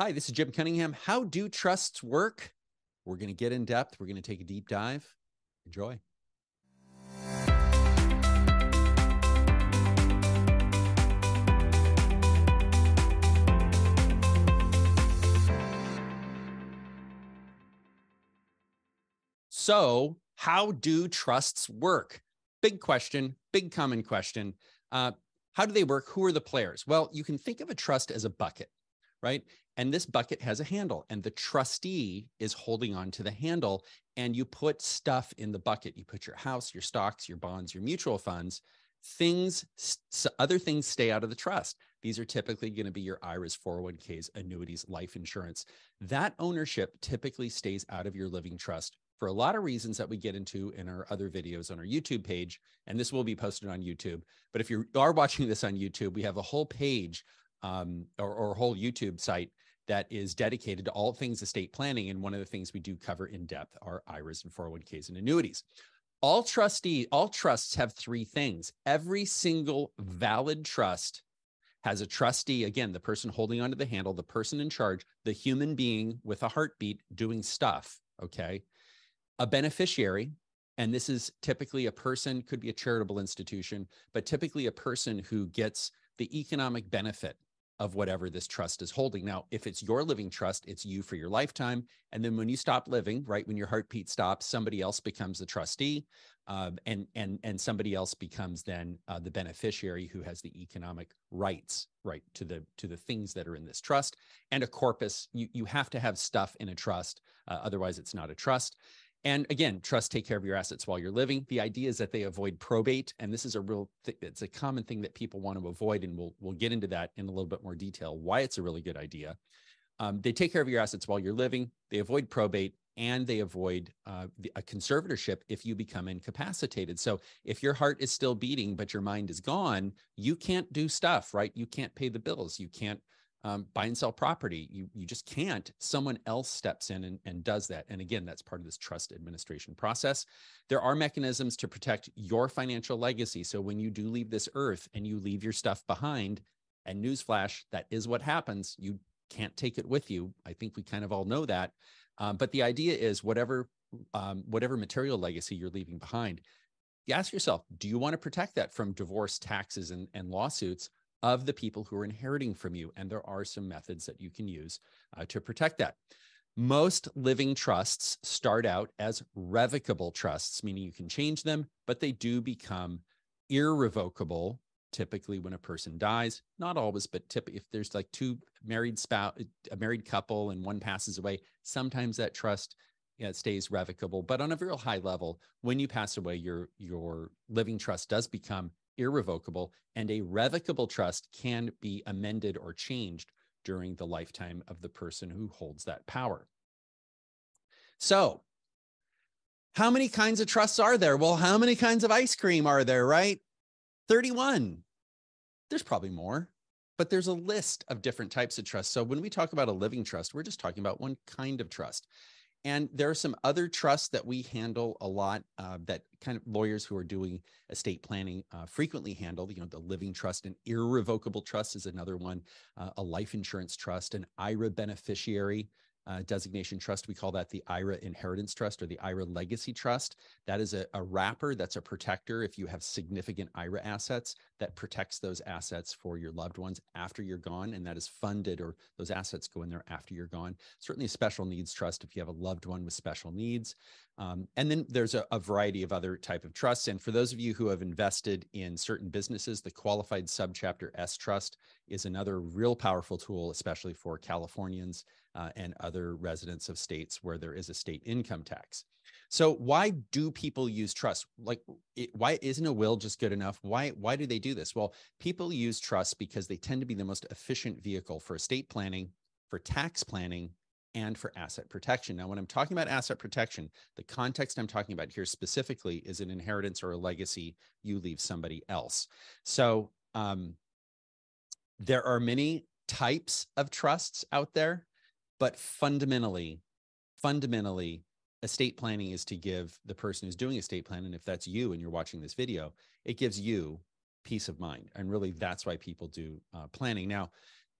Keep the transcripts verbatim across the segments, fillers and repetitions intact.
Hi, this is Jim Cunningham. How do trusts work? We're going to get in depth. We're going to take a deep dive. Enjoy. So, how do trusts work? Big question, big common question. Uh, how do they work? Who are the players? Well, you can think of a trust as a bucket, right? And this bucket has a handle, and the trustee is holding on to the handle, and you put stuff in the bucket. You put your house, your stocks, your bonds, your mutual funds. Things, other things stay out of the trust. These are typically going to be your I R As, four oh one Ks, annuities, life insurance. That ownership typically stays out of your living trust for a lot of reasons that we get into in our other videos on our YouTube page, and this will be posted on YouTube. But if you are watching this on YouTube, we have a whole page um, or, or a whole YouTube site that is dedicated to all things estate planning. And one of the things we do cover in depth are I R As and four oh one Ks and annuities. All trustee, all trusts have three things. Every single valid trust has a trustee, again, the person holding onto the handle, the person in charge, the human being with a heartbeat doing stuff, okay? A beneficiary, and this is typically a person, could be a charitable institution, but typically a person who gets the economic benefit of whatever this trust is holding. Now, if it's your living trust, it's you for your lifetime. And then when you stop living, right, when your heartbeat stops, somebody else becomes the trustee, um, and, and, and somebody else becomes then uh, the beneficiary who has the economic rights, right, to the, to the things that are in this trust. And a corpus, you, you have to have stuff in a trust, uh, otherwise it's not a trust. And again, trusts take care of your assets while you're living. The idea is that they avoid probate. And this is a real, th- it's a common thing that people want to avoid. And we'll, we'll get into that in a little bit more detail, why it's a really good idea. Um, they take care of your assets while you're living. They avoid probate, and they avoid uh, the, a conservatorship if you become incapacitated. So if your heart is still beating, but your mind is gone, you can't do stuff, right? You can't pay the bills. You can't Um, buy and sell property. You, you just can't. Someone else steps in and, and does that. And again, that's part of this trust administration process. There are mechanisms to protect your financial legacy. So when you do leave this earth and you leave your stuff behind, and newsflash, that is what happens. You can't take it with you. I think we kind of all know that. Um, but the idea is whatever, um, whatever material legacy you're leaving behind, you ask yourself, do you want to protect that from divorce, taxes, and, and lawsuits of the people who are inheriting from you? And there are some methods that you can use uh, to protect that. Most living trusts start out as revocable trusts, meaning you can change them, but they do become irrevocable, typically when a person dies. Not always, but tip, if there's like two married spouse, a married couple, and one passes away, sometimes that trust yeah, it stays revocable. But on a real high level, when you pass away, your, your living trust does become irrevocable, and a revocable trust can be amended or changed during the lifetime of the person who holds that power. So, how many kinds of trusts are there? Well, how many kinds of ice cream are there, right? thirty-one. There's probably more, but there's a list of different types of trusts. So when we talk about a living trust, we're just talking about one kind of trust. And there are some other trusts that we handle a lot uh, that kind of lawyers who are doing estate planning uh, frequently handle. You know, the living trust, an irrevocable trust is another one, uh, a life insurance trust, an I R A beneficiary uh, designation trust. We call that the I R A inheritance trust or the I R A legacy trust. That is a, a wrapper, that's a protector if you have significant I R A assets, that protects those assets for your loved ones after you're gone. And that is funded, or those assets go in there after you're gone. Certainly a special needs trust if you have a loved one with special needs. Um, and then there's a, a variety of other type of trusts. And for those of you who have invested in certain businesses, the qualified subchapter S trust is another real powerful tool, especially for Californians uh, and other residents of states where there is a state income tax. So why do people use trust? Like, it, why isn't a will just good enough? Why, why do they do this? Well, people use trusts because they tend to be the most efficient vehicle for estate planning, for tax planning, and for asset protection. Now, when I'm talking about asset protection, the context I'm talking about here specifically is an inheritance or a legacy you leave somebody else. So um, there are many types of trusts out there, but fundamentally, fundamentally, estate planning is to give the person who's doing estate planning, and if that's you and you're watching this video, it gives you peace of mind. And really, that's why people do uh, planning. Now,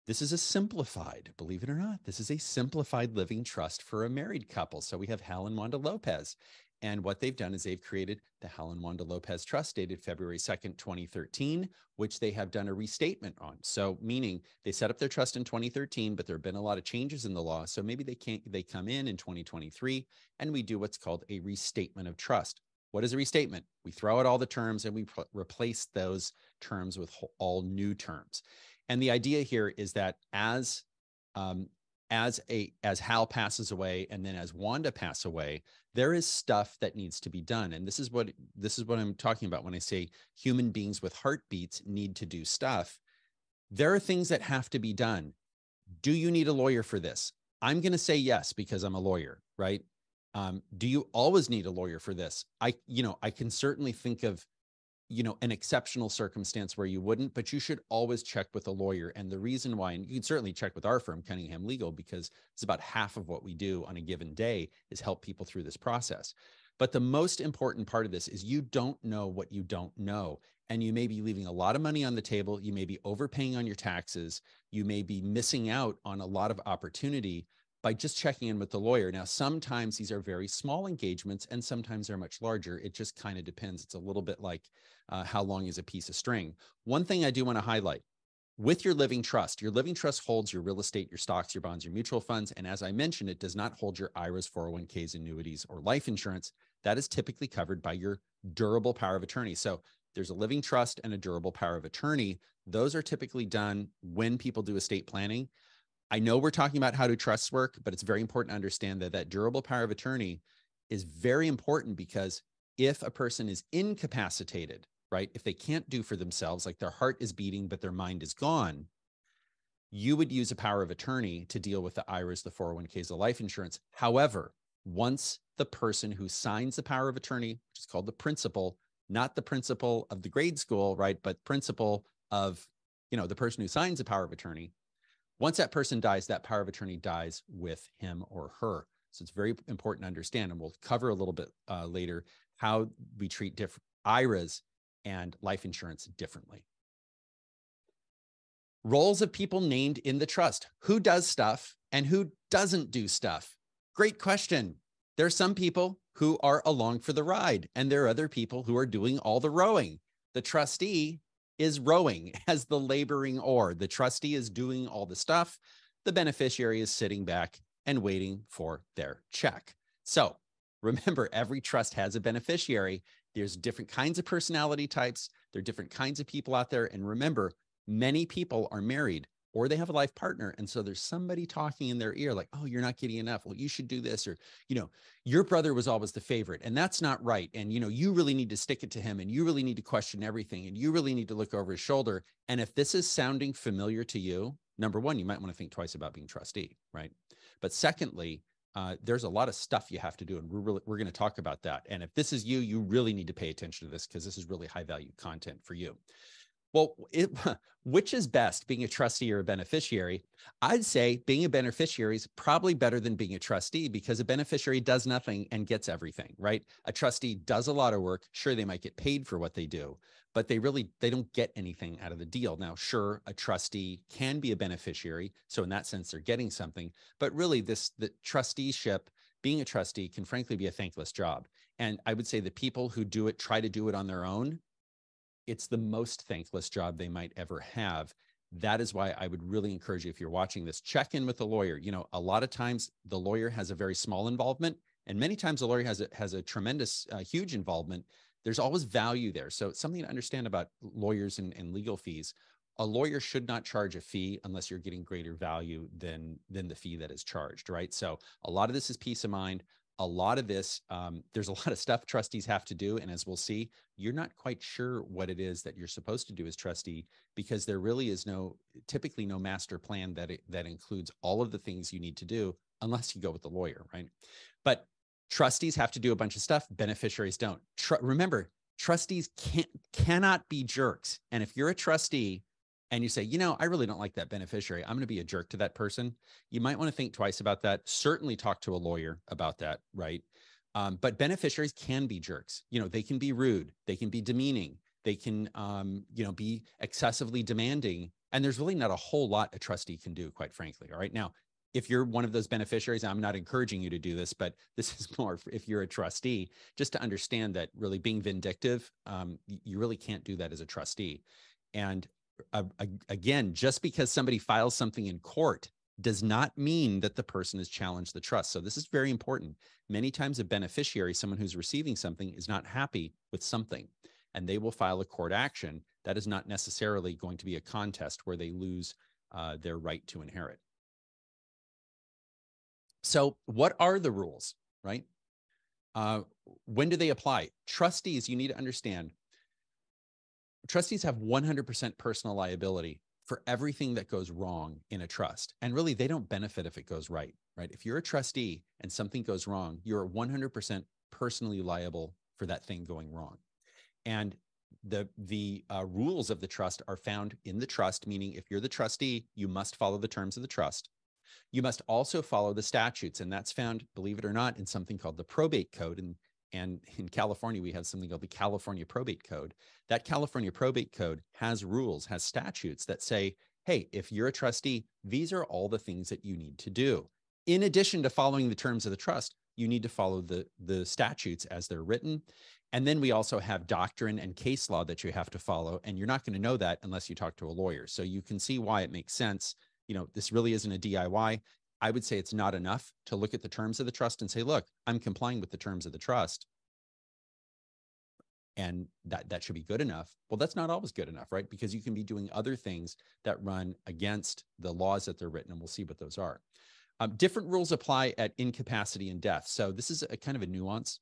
This is a simplified, believe it or not, this is a simplified living trust for a married couple. So we have Hal and Wanda Lopez. And what they've done is they've created the Hal and Wanda Lopez Trust dated February second, twenty thirteen, which they have done a restatement on. So meaning they set up their trust in twenty thirteen, but there have been a lot of changes in the law. So maybe they can't, they come in in twenty twenty-three and we do what's called a restatement of trust. What is a restatement? We throw out all the terms and we replace those terms with all new terms. And the idea here is that as um, as a as Hal passes away and then as Wanda passes away, there is stuff that needs to be done. And this is what this is what I'm talking about when I say human beings with heartbeats need to do stuff. There are things that have to be done. Do you need a lawyer for this? I'm going to say yes because I'm a lawyer, right? Um, do you always need a lawyer for this? I, you know, I can certainly think of you know, an exceptional circumstance where you wouldn't, but you should always check with a lawyer. And the reason why, and you can certainly check with our firm, Cunningham Legal, because it's about half of what we do on a given day is help people through this process. But the most important part of this is you don't know what you don't know. And you may be leaving a lot of money on the table. You may be overpaying on your taxes. You may be missing out on a lot of opportunity by just checking in with the lawyer. Now, sometimes these are very small engagements and sometimes they're much larger. It just kind of depends. It's a little bit like uh, how long is a piece of string. One thing I do want to highlight, with your living trust, your living trust holds your real estate, your stocks, your bonds, your mutual funds. And as I mentioned, it does not hold your I R As, four oh one Ks, annuities, or life insurance. That is typically covered by your durable power of attorney. So there's a living trust and a durable power of attorney. Those are typically done when people do estate planning. I know we're talking about how do trusts work, but it's very important to understand that that durable power of attorney is very important because if a person is incapacitated, right, if they can't do for themselves, like their heart is beating, but their mind is gone, you would use a power of attorney to deal with the I R As, the four oh one Ks, the life insurance. However, once the person who signs the power of attorney, which is called the principal, not the principal of the grade school, right, but principal of, you know, the person who signs the power of attorney, once that person dies, that power of attorney dies with him or her. So it's very important to understand, and we'll cover a little bit uh, later how we treat different I R As and life insurance differently. Roles of people named in the trust. Who does stuff and who doesn't do stuff? Great question. There are some people who are along for the ride, and there are other people who are doing all the rowing. The trustee is rowing as the laboring oar. The trustee is doing all the stuff. The beneficiary is sitting back and waiting for their check. So remember, every trust has a beneficiary. There's different kinds of personality types. There are different kinds of people out there. And remember, many people are married or they have a life partner. And so there's somebody talking in their ear like, oh, you're not getting enough. Well, you should do this. Or, you know, your brother was always the favorite and that's not right. And, you know, you really need to stick it to him and you really need to question everything. And you really need to look over his shoulder. And if this is sounding familiar to you, number one, you might want to think twice about being trustee, right? But secondly, uh, there's a lot of stuff you have to do. And we're really, we're going to talk about that. And if this is you, you really need to pay attention to this because this is really high value content for you. Well, it, which is best, being a trustee or a beneficiary? I'd say being a beneficiary is probably better than being a trustee because a beneficiary does nothing and gets everything, right? A trustee does a lot of work. Sure, they might get paid for what they do, but they really, they don't get anything out of the deal. Now, sure, a trustee can be a beneficiary. So in that sense, they're getting something, but really this, the trusteeship, being a trustee can frankly be a thankless job. And I would say the people who do it, try to do it on their own, it's the most thankless job they might ever have. That is why I would really encourage you, if you're watching this, check in with the lawyer. You know, a lot of times the lawyer has a very small involvement, and many times the lawyer has a, has a tremendous, uh, huge involvement. There's always value there. So it's something to understand about lawyers and, and legal fees. A lawyer should not charge a fee unless you're getting greater value than, than the fee that is charged, right? So a lot of this is peace of mind. A lot of this, um, there's a lot of stuff trustees have to do. And as we'll see, you're not quite sure what it is that you're supposed to do as trustee because there really is no, typically no master plan that, it, that includes all of the things you need to do unless you go with the lawyer, right? But trustees have to do a bunch of stuff. Beneficiaries don't. Tr- remember, trustees can't, cannot be jerks. And if you're a trustee and you say, you know, I really don't like that beneficiary, I'm going to be a jerk to that person, you might want to think twice about that. Certainly talk to a lawyer about that, right? Um, but beneficiaries can be jerks. You know, they can be rude. They can be demeaning. They can, um, you know, be excessively demanding And there's really not a whole lot a trustee can do, quite frankly. All right. Now, if you're one of those beneficiaries, I'm not encouraging you to do this, but this is more if you're a trustee, just to understand that really being vindictive, um, you really can't do that as a trustee. And uh, again, just because somebody files something in court does not mean that the person has challenged the trust. So this is very important. Many times a beneficiary, someone who's receiving something, is not happy with something, and they will file a court action. That is not necessarily going to be a contest where they lose uh, their right to inherit. So what are the rules, right? Uh, when do they apply? Trustees, you need to understand, trustees have one hundred percent personal liability for everything that goes wrong in a trust. And really, they don't benefit if it goes right, right? If you're a trustee and something goes wrong, you're one hundred percent personally liable for that thing going wrong. And the, the uh, rules of the trust are found in the trust, meaning if you're the trustee, you must follow the terms of the trust. You must also follow the statutes, and that's found, believe it or not, in something called the probate code. And, and in California, we have something called the California Probate Code. That California Probate Code has rules, has statutes that say, hey, if you're a trustee, these are all the things that you need to do. In addition to following the terms of the trust, you need to follow the, the statutes as they're written. And then we also have doctrine and case law that you have to follow. And you're not going to know that unless you talk to a lawyer. So you can see why it makes sense. You know, this really isn't a D I Y. I would say it's not enough to look at the terms of the trust and say, look, I'm complying with the terms of the trust, and that, that should be good enough. Well, that's not always good enough, right? Because you can be doing other things that run against the laws that they're written, and we'll see what those are. Um, different rules apply at incapacity and death. So this is a kind of a nuance.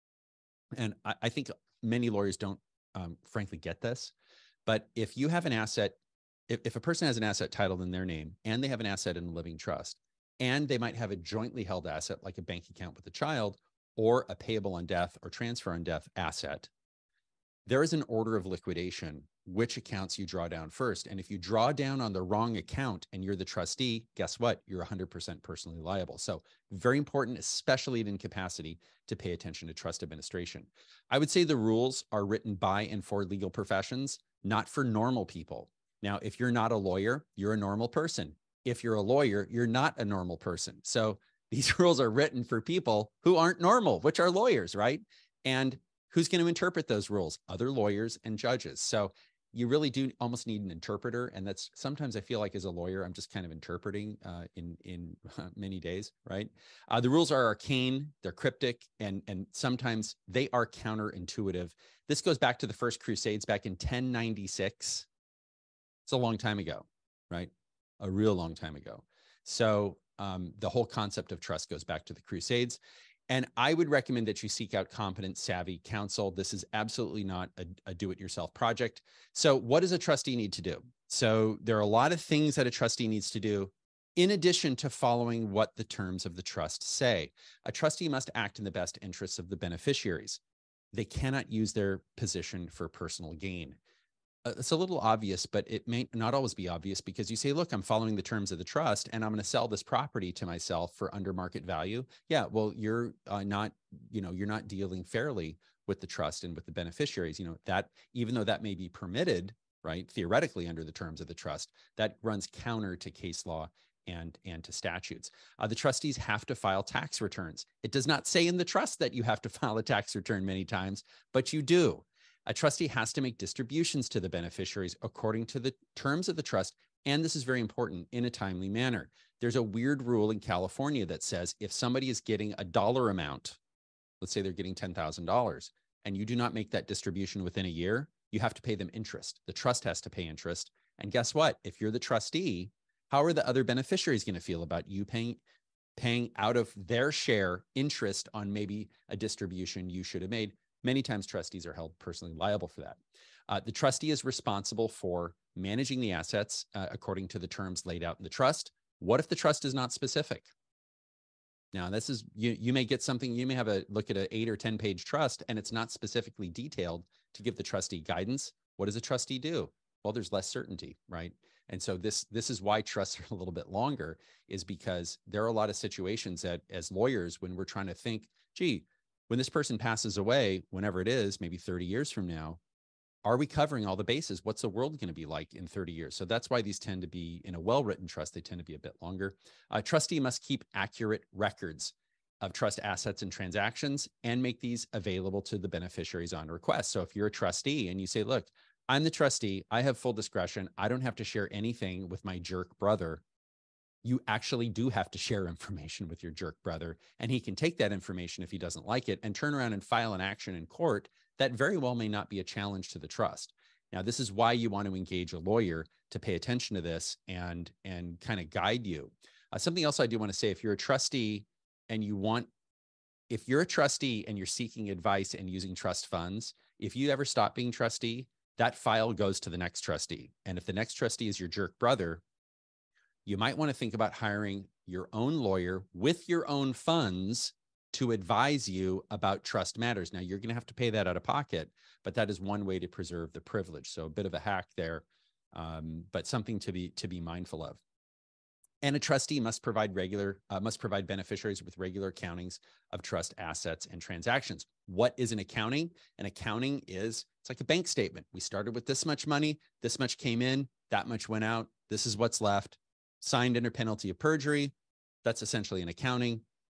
And I, I think many lawyers don't, um, frankly, get this. But if you have an asset, if, if a person has an asset titled in their name and they have an asset in a living trust, and they might have a jointly held asset like a bank account with a child, or a payable on death or transfer on death asset, there is an order of liquidation, which accounts you draw down first. And if you draw down on the wrong account and you're the trustee, guess what? You're one hundred percent personally liable. So very important, especially in incapacity, to pay attention to trust administration. I would say the rules are written by and for legal professions, not for normal people. Now, if you're not a lawyer, you're a normal person. If you're a lawyer, you're not a normal person. So these rules are written for people who aren't normal, which are lawyers, right? And who's going to interpret those rules? Other lawyers and judges. So you really do almost need an interpreter. And that's sometimes I feel like as a lawyer, I'm just kind of interpreting uh, in, in many days, right? Uh, the rules are arcane, they're cryptic, and, and sometimes they are counterintuitive. This goes back to the First Crusades back in ten ninety-six. It's a long time ago, right? A real long time ago. So um, the whole concept of trust goes back to the Crusades. And I would recommend that you seek out competent, savvy counsel. This is absolutely not a, a do-it-yourself project. So what does a trustee need to do? So there are a lot of things that a trustee needs to do in addition to following what the terms of the trust say. A trustee must act in the best interests of the beneficiaries. They cannot use their position for personal gain. It's a little obvious, but it may not always be obvious, because you say, look, I'm following the terms of the trust and I'm going to sell this property to myself for under market value. Yeah, well, you're uh, not, you know, you're not dealing fairly with the trust and with the beneficiaries. You know, that even though that may be permitted, right, theoretically under the terms of the trust, that runs counter to case law and, and to statutes. Uh, the trustees have to file tax returns. It does not say in the trust that you have to file a tax return many times, but you do. A trustee has to make distributions to the beneficiaries according to the terms of the trust. And this is very important, in a timely manner. There's a weird rule in California that says if somebody is getting a dollar amount, let's say they're getting ten thousand dollars, and you do not make that distribution within a year, you have to pay them interest. The trust has to pay interest. And guess what? If you're the trustee, how are the other beneficiaries going to feel about you paying, paying out of their share interest on maybe a distribution you should have made? Many times trustees are held personally liable for that. Uh, the trustee is responsible for managing the assets uh, according to the terms laid out in the trust. What if the trust is not specific? Now, this is, you, you may get something, you may have a look at an eight or ten page trust and it's not specifically detailed to give the trustee guidance. What does a trustee do? Well, there's less certainty, right? And so this, this is why trusts are a little bit longer, is because there are a lot of situations that as lawyers, when we're trying to think, gee, when this person passes away, whenever it is, maybe thirty years from now, are we covering all the bases? What's the world going to be like in thirty years? So that's why these tend to be, in a well-written trust, they tend to be a bit longer. A trustee must keep accurate records of trust assets and transactions and make these available to the beneficiaries on request. So if you're a trustee and you say, look, I'm the trustee, I have full discretion, I don't have to share anything with my jerk brother, you actually do have to share information with your jerk brother, and he can take that information if he doesn't like it and turn around and file an action in court that very well may not be a challenge to the trust. Now, this is why you want to engage a lawyer to pay attention to this and, and kind of guide you. Uh, something else I do want to say, if you're a trustee and you want, if you're a trustee and you're seeking advice and using trust funds, if you ever stop being trustee, that file goes to the next trustee. And if the next trustee is your jerk brother, you might want to think about hiring your own lawyer with your own funds to advise you about trust matters. Now, you're going to have to pay that out of pocket, but that is one way to preserve the privilege. So a bit of a hack there, um, but something to be to be mindful of. And a trustee must provide regular uh, must provide beneficiaries with regular accountings of trust assets and transactions. What is an accounting? An accounting is, it's like a bank statement. We started with this much money, this much came in, that much went out, this is what's left. Signed under penalty of perjury. That's essentially an accounting.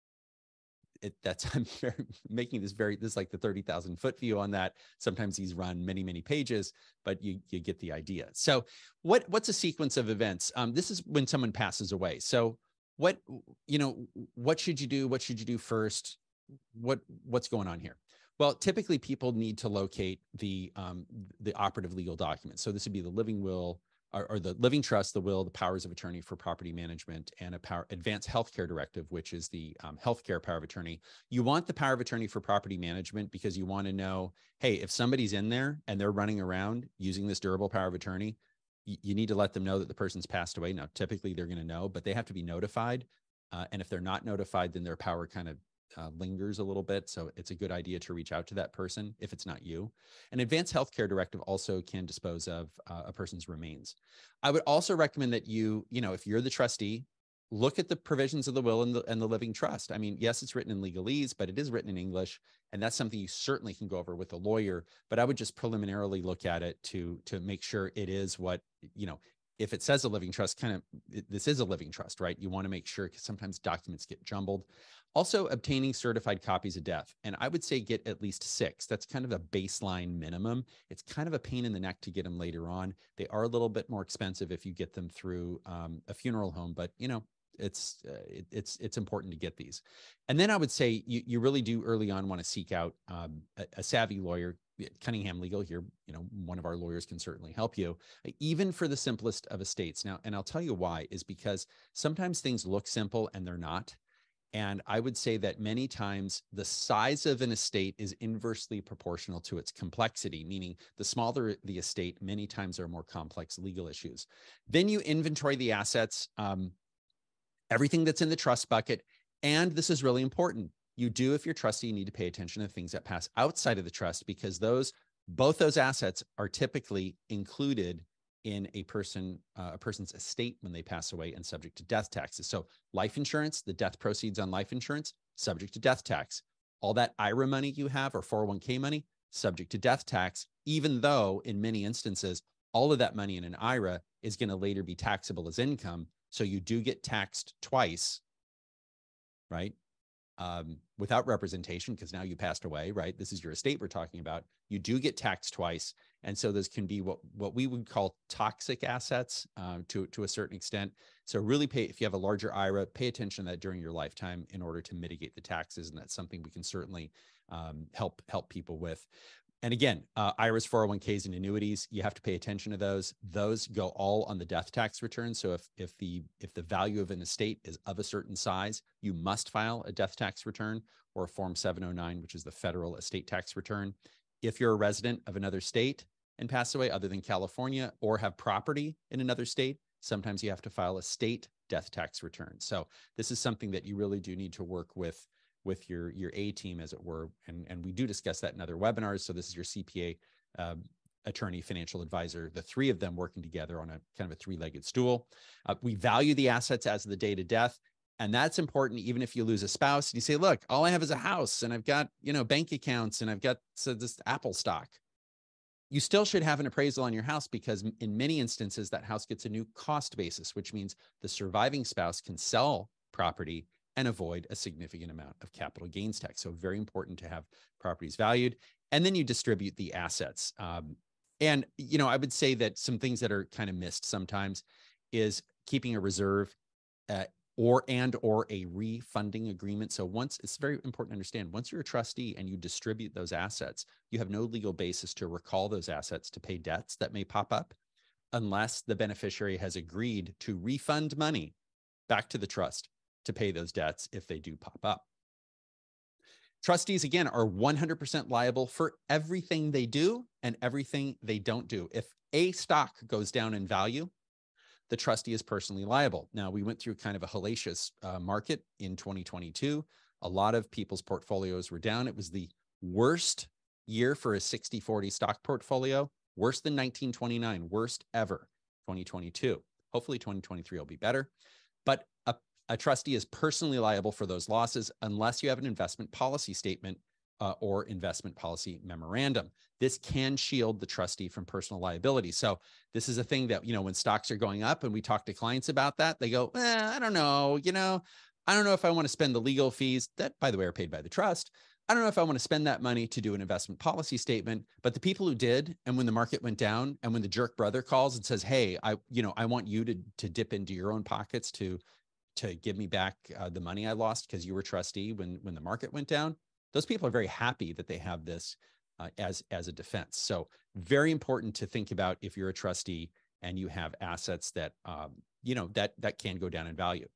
It, that's I'm very, making this very, this is like the thirty thousand foot view on that. Sometimes these run many, many pages, but you, you get the idea. So what, what's a sequence of events? Um, this is when someone passes away. So what, you know, what should you do? What should you do first? What, what's going on here? Well, typically people need to locate the, um, the operative legal documents. So this would be the living will, Or, or the living trust, the will, the powers of attorney for property management, and a power advanced healthcare directive, which is the um, healthcare power of attorney. You want the power of attorney for property management because you want to know, hey, if somebody's in there and they're running around using this durable power of attorney, you, you need to let them know that the person's passed away. Now, typically they're going to know, but they have to be notified. Uh, and if they're not notified, then their power kind of Uh, lingers a little bit. So it's a good idea to reach out to that person if it's not you. An advanced healthcare directive also can dispose of uh, a person's remains. I would also recommend that you, you know, if you're the trustee, look at the provisions of the will and the, and the living trust. I mean, yes, it's written in legalese, but it is written in English. And that's something you certainly can go over with a lawyer, but I would just preliminarily look at it to, to make sure it is what, you know, if it says a living trust, kind of, it, this is a living trust, right? You want to make sure, because sometimes documents get jumbled. Also, obtaining certified copies of death. And I would say get at least six. That's kind of a baseline minimum. It's kind of a pain in the neck to get them later on. They are a little bit more expensive if you get them through um, a funeral home, but you know, it's uh, it, it's it's important to get these. And then I would say you you really do early on want to seek out um, a, a savvy lawyer. Cunningham Legal here, you know, one of our lawyers can certainly help you, even for the simplest of estates. Now, and I'll tell you why, is because sometimes things look simple and they're not. And I would say that many times the size of an estate is inversely proportional to its complexity, meaning the smaller the estate, many times there are more complex legal issues. Then you inventory the assets, um, everything that's in the trust bucket. And this is really important. You do, if you're trustee, you need to pay attention to things that pass outside of the trust, because those, both those assets are typically included in a person, uh, a person's estate when they pass away and subject to death taxes. So life insurance, the death proceeds on life insurance, subject to death tax. All that I R A money you have or four oh one k money, subject to death tax, even though in many instances, all of that money in an I R A is going to later be taxable as income. So you do get taxed twice, right? Um, without representation, because now you passed away, right? This is your estate we're talking about. You do get taxed twice. And so those can be what, what we would call toxic assets um, to, to a certain extent. So really pay, if you have a larger I R A, pay attention to that during your lifetime in order to mitigate the taxes. And that's something we can certainly um, help, help people with. And again, uh, I R As, four oh one k's, and annuities, you have to pay attention to those. Those go all on the death tax return. So if if the if the value of an estate is of a certain size, you must file a death tax return or a Form seven oh nine, which is the federal estate tax return. If you're a resident of another state and pass away other than California, or have property in another state, sometimes you have to file a state death tax return. So this is something that you really do need to work with with your, your A team, as it were. And, and we do discuss that in other webinars. So this is your C P A, um, attorney, financial advisor, the three of them working together on a kind of a three-legged stool. Uh, we value the assets as of the date of death. And that's important, even if you lose a spouse. You say, look, all I have is a house, and I've got, you know, bank accounts, and I've got so this Apple stock. You still should have an appraisal on your house because in many instances, that house gets a new cost basis, which means the surviving spouse can sell property and avoid a significant amount of capital gains tax. So very important to have properties valued. And then you distribute the assets. Um, and, you know, I would say that some things that are kind of missed sometimes is keeping a reserve uh, or and or a refunding agreement. So once, it's very important to understand, once you're a trustee and you distribute those assets, you have no legal basis to recall those assets to pay debts that may pop up unless the beneficiary has agreed to refund money back to the trust to pay those debts if they do pop up. Trustees, again, are one hundred percent liable for everything they do and everything they don't do. If a stock goes down in value, the trustee is personally liable. Now, we went through kind of a hellacious uh, market in twenty twenty-two. A lot of people's portfolios were down. It was the worst year for a sixty forty stock portfolio, worse than nineteen twenty-nine, worst ever, twenty twenty-two. Hopefully twenty twenty-three will be better. But a, a trustee is personally liable for those losses unless you have an investment policy statement uh, or investment policy memorandum. This can shield the trustee from personal liability. So this is a thing that, you know, when stocks are going up and we talk to clients about that, they go, eh, I don't know, you know, I don't know if I want to spend the legal fees that, by the way, are paid by the trust. I don't know if I want to spend that money to do an investment policy statement, but the people who did, and when the market went down and when the jerk brother calls and says, hey, I, you know, I want you to, to dip into your own pockets to, to give me back uh, the money I lost because you were trustee when, when the market went down, those people are very happy that they have this uh, as, as a defense. So very important to think about if you're a trustee and you have assets that, um, you know, that, that can go down in value.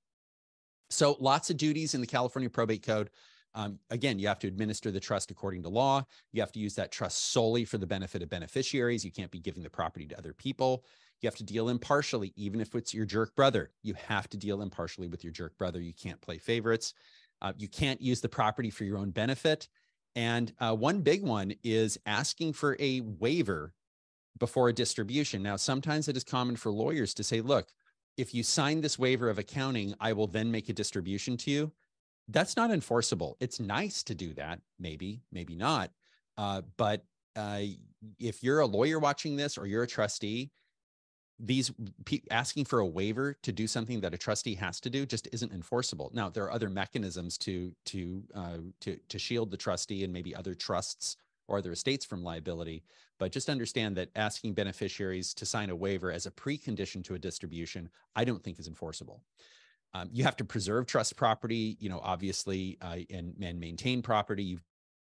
So lots of duties in the California Probate Code. Um, again, you have to administer the trust according to law. You have to use that trust solely for the benefit of beneficiaries. You can't be giving the property to other people. You have to deal impartially, even if it's your jerk brother. You have to deal impartially with your jerk brother. You can't play favorites. Uh, you can't use the property for your own benefit. And uh, one big one is asking for a waiver before a distribution. Now, sometimes it is common for lawyers to say, look, if you sign this waiver of accounting, I will then make a distribution to you. That's not enforceable. It's nice to do that, maybe, maybe not. Uh, but uh, if you're a lawyer watching this or you're a trustee, these asking for a waiver to do something that a trustee has to do just isn't enforceable. Now, there are other mechanisms to to uh, to to shield the trustee and maybe other trusts or other estates from liability, but just understand that asking beneficiaries to sign a waiver as a precondition to a distribution, I don't think is enforceable. Um, you have to preserve trust property, you know, obviously, uh, and, and maintain property. You've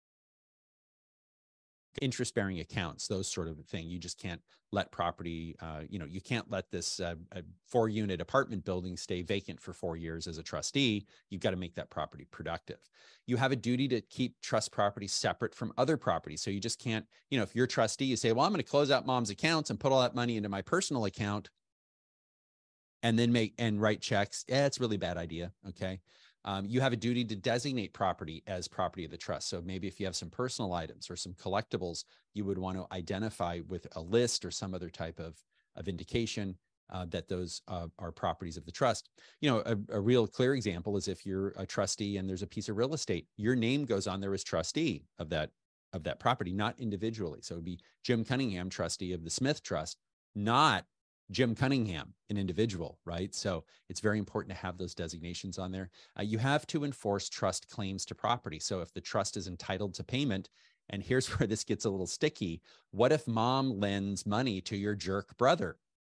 interest-bearing accounts, those sort of thing. You just can't let property, uh, you know, you can't let this uh, four-unit apartment building stay vacant for four years as a trustee. You've got to make that property productive. You have a duty to keep trust property separate from other property. So you just can't, you know, if you're a trustee, you say, well, I'm going to close out mom's accounts and put all that money into my personal account and then make and write checks. Yeah, it's a really bad idea. Okay. Um, you have a duty to designate property as property of the trust. So maybe if you have some personal items or some collectibles, you would want to identify with a list or some other type of, of indication uh, that those uh, are properties of the trust. You know, a, a real clear example is if you're a trustee and there's a piece of real estate, your name goes on there as trustee of that, of that property, not individually. So it would be Jim Cunningham, trustee of the Smith Trust, not Jim Cunningham, an individual, right? So it's very important to have those designations on there. Uh, you have to enforce trust claims to property. So if the trust is entitled to payment, and here's where this gets a little sticky, what if mom lends money to your jerk brother?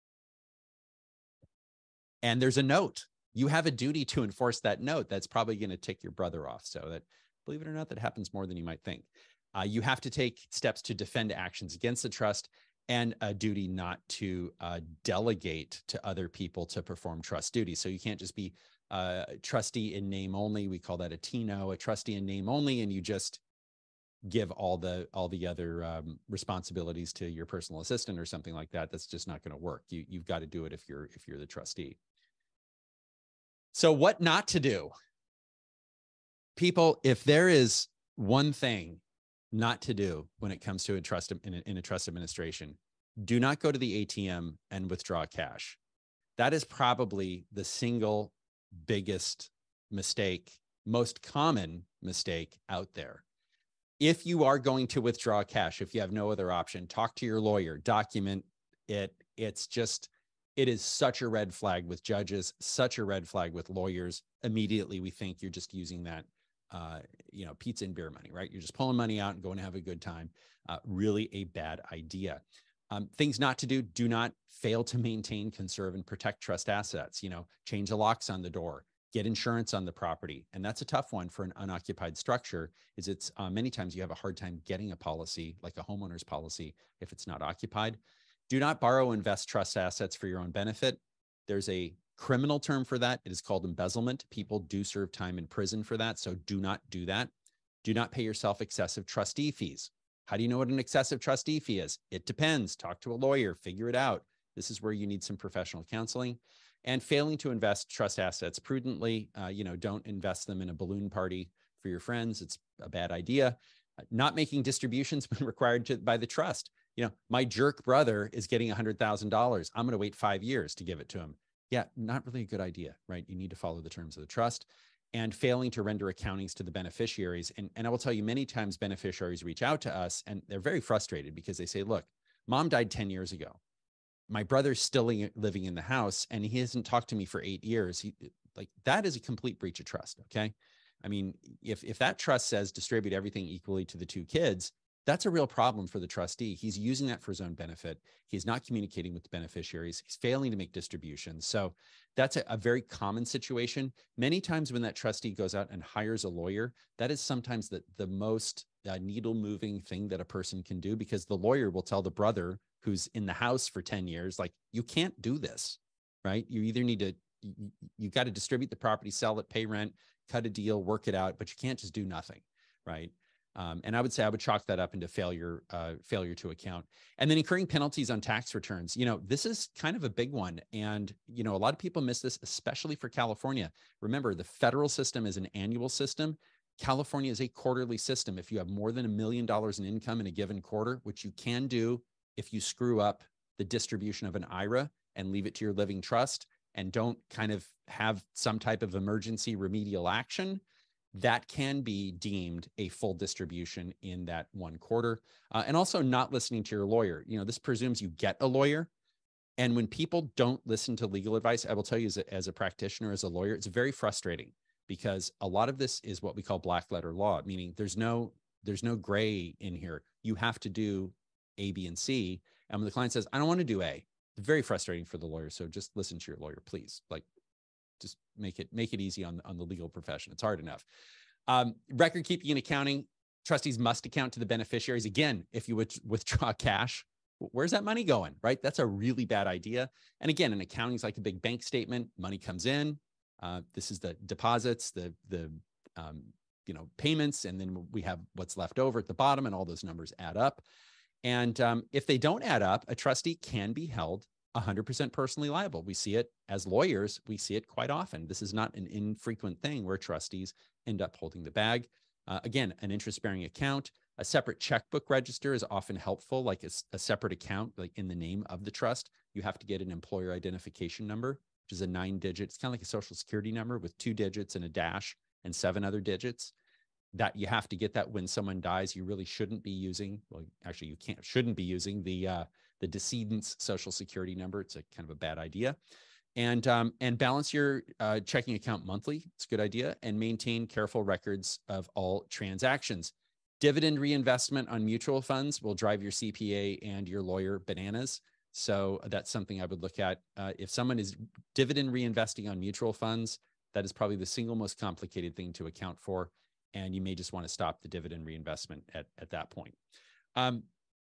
And there's a note. You have a duty to enforce that note. That's probably going to tick your brother off. So that, believe it or not, that happens more than you might think. Uh, you have to take steps to defend actions against the trust, and a duty not to uh, delegate to other people to perform trust duties. So you can't just be uh, a trustee in name only. We call that a T N O, a trustee in name only, and you just give all the all the other um, responsibilities to your personal assistant or something like that. That's just not going to work. You, you've got to do it if you're if you're the trustee. So what not to do? People, if there is one thing not to do when it comes to a trust in a, in a trust administration, do not go to the A T M and withdraw cash. That is probably the single biggest mistake, most common mistake out there. If you are going to withdraw cash, if you have no other option, talk to your lawyer, document it. It's just, it is such a red flag with judges, such a red flag with lawyers. Immediately, we think you're just using that, uh, you know, pizza and beer money, right? You're just pulling money out and going to have a good time. Uh, really a bad idea. Um, things not to do: do not fail to maintain, conserve, and protect trust assets. You know, change the locks on the door, get insurance on the property. And that's a tough one for an unoccupied structure, is it's uh, many times you have a hard time getting a policy like a homeowner's policy if it's not occupied. Do not borrow, invest trust assets for your own benefit. There's a criminal term for that. It is called embezzlement. People do serve time in prison for that. So do not do that. Do not pay yourself excessive trustee fees. How do you know what an excessive trustee fee is? It depends. Talk to a lawyer, figure it out. This is where you need some professional counseling. And failing to invest trust assets prudently, uh, you know, don't invest them in a balloon party for your friends. It's a bad idea. Uh, not making distributions when required to, by the trust. You know, my jerk brother is getting one hundred thousand dollars. I'm going to wait five years to give it to him. Yeah, not really a good idea, right? You need to follow the terms of the trust. And failing to render accountings to the beneficiaries. And, and I will tell you, many times beneficiaries reach out to us and they're very frustrated because they say, look, mom died ten years ago. My brother's still living in the house and he hasn't talked to me for eight years. He, like, that is a complete breach of trust. Okay. I mean, if, if that trust says distribute everything equally to the two kids, that's a real problem for the trustee. He's using that for his own benefit. He's not communicating with the beneficiaries. He's failing to make distributions. So that's a, a very common situation. Many times when that trustee goes out and hires a lawyer, that is sometimes the, the most uh, needle moving thing that a person can do, because the lawyer will tell the brother who's in the house for ten years, like, you can't do this, right? You either need to, you, you got to distribute the property, sell it, pay rent, cut a deal, work it out, but you can't just do nothing, right? Um, and I would say I would chalk that up into failure, uh, failure to account. And then incurring penalties on tax returns. You know, this is kind of a big one. And, you know, a lot of people miss this, especially for California. Remember, the federal system is an annual system. California is a quarterly system. If you have more than a million dollars in income in a given quarter, which you can do if you screw up the distribution of an I R A and leave it to your living trust and don't kind of have some type of emergency remedial action, that can be deemed a full distribution in that one quarter. Uh, and also not listening to your lawyer. You know, this presumes you get a lawyer. And when people don't listen to legal advice, I will tell you as a, as a practitioner, as a lawyer, it's very frustrating, because a lot of this is what we call black letter law, meaning there's no, there's no gray in here. You have to do A, B, and C. And when the client says, I don't want to do A, it's very frustrating for the lawyer. So just listen to your lawyer, please. Like, just make it, make it easy on, on the legal profession. It's hard enough. Um, record keeping and accounting. Trustees must account to the beneficiaries. Again, if you would withdraw cash, where's that money going, right? That's a really bad idea. And again, an accounting is like a big bank statement. Money comes in. Uh, this is the deposits, the, the um, you know, payments, and then we have what's left over at the bottom, and all those numbers add up. And um, if they don't add up, a trustee can be held one hundred percent personally liable. We see it as lawyers. We see it quite often. This is not an infrequent thing where trustees end up holding the bag. Uh, again, an interest-bearing account, a separate checkbook register is often helpful, like a, a separate account, like in the name of the trust. You have to get an employer identification number, which is a nine digit. It's kind of like a social security number with two digits and a dash and seven other digits. That you have to get that when someone dies. You really shouldn't be using, well, actually you can't, shouldn't be using the, uh, the decedent's social security number. It's a kind of a bad idea. And, um, and balance your uh, checking account monthly. It's a good idea. And maintain careful records of all transactions. Dividend reinvestment on mutual funds will drive your C P A and your lawyer bananas. So that's something I would look at. Uh, if someone is dividend reinvesting on mutual funds, that is probably the single most complicated thing to account for. And you may just want to stop the dividend reinvestment at, at that point. Um,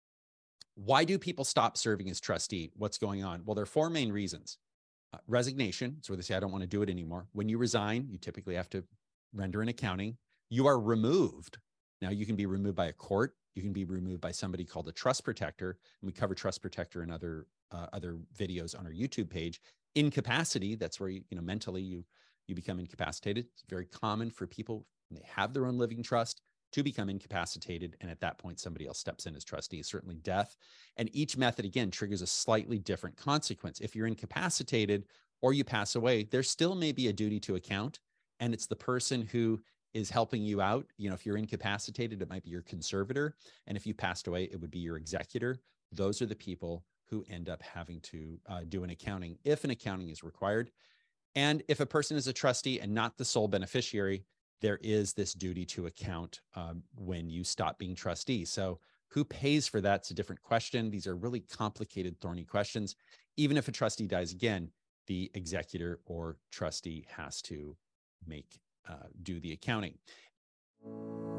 why do people stop serving as trustee? What's going on? Well, there are four main reasons. Uh, resignation, so they say, I don't want to do it anymore. When you resign, you typically have to render an accounting. You are removed. Now, you can be removed by a court. You can be removed by somebody called a trust protector. And we cover trust protector in other, uh, other videos on our YouTube page. Incapacity, that's where, you, you know, mentally you, you become incapacitated. It's very common for people, when they have their own living trust, to become incapacitated. And at that point, somebody else steps in as trustee, certainly death. And each method, again, triggers a slightly different consequence. If you're incapacitated or you pass away, there still may be a duty to account. And it's the person who is helping you out. You know, if you're incapacitated, it might be your conservator. And if you passed away, it would be your executor. Those are the people who end up having to uh, do an accounting if an accounting is required. And if a person is a trustee and not the sole beneficiary, there is this duty to account um, when you stop being trustee. So who pays for that's a different question. These are really complicated, thorny questions. Even if a trustee dies, again, the executor or trustee has to make uh, do the accounting.